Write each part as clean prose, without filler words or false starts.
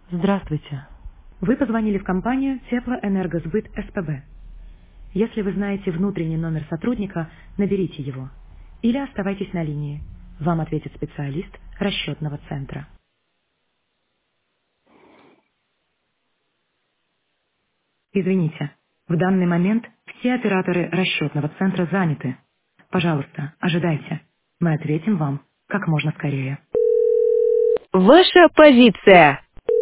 Здравствуйте. Вы позвонили в компанию Теплоэнергосбыт СПБ. Если вы знаете внутренний номер сотрудника, наберите его. Или оставайтесь на линии. Вам ответит специалист расчетного центра. Извините, в данный момент все операторы расчетного центра заняты. Пожалуйста, ожидайте. Мы ответим вам как можно скорее. Ваша позиция.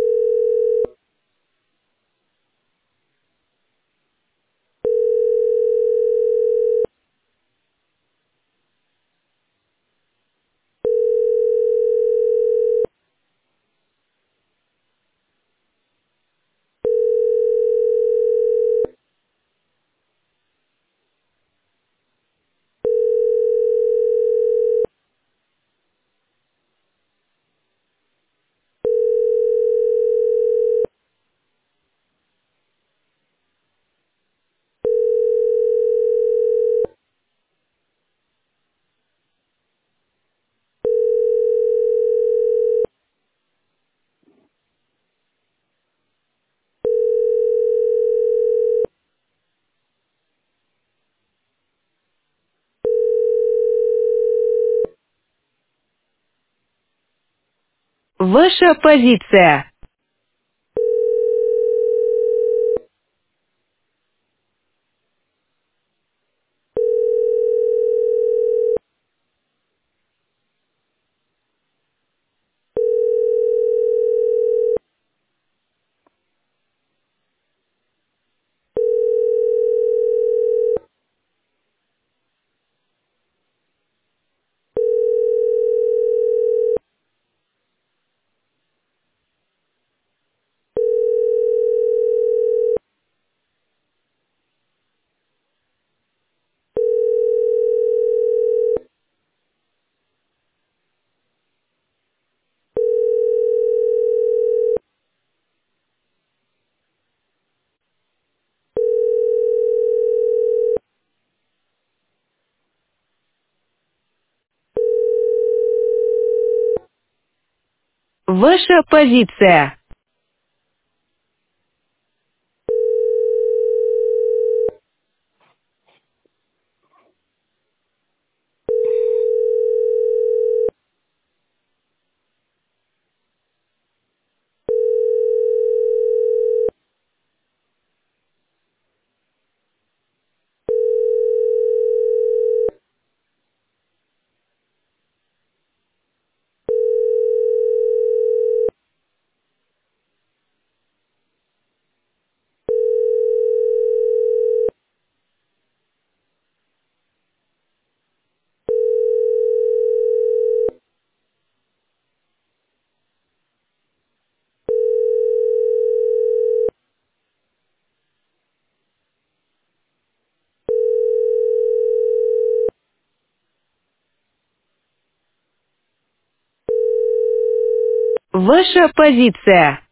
Ваша позиция. Ваша позиция. Ваша позиция.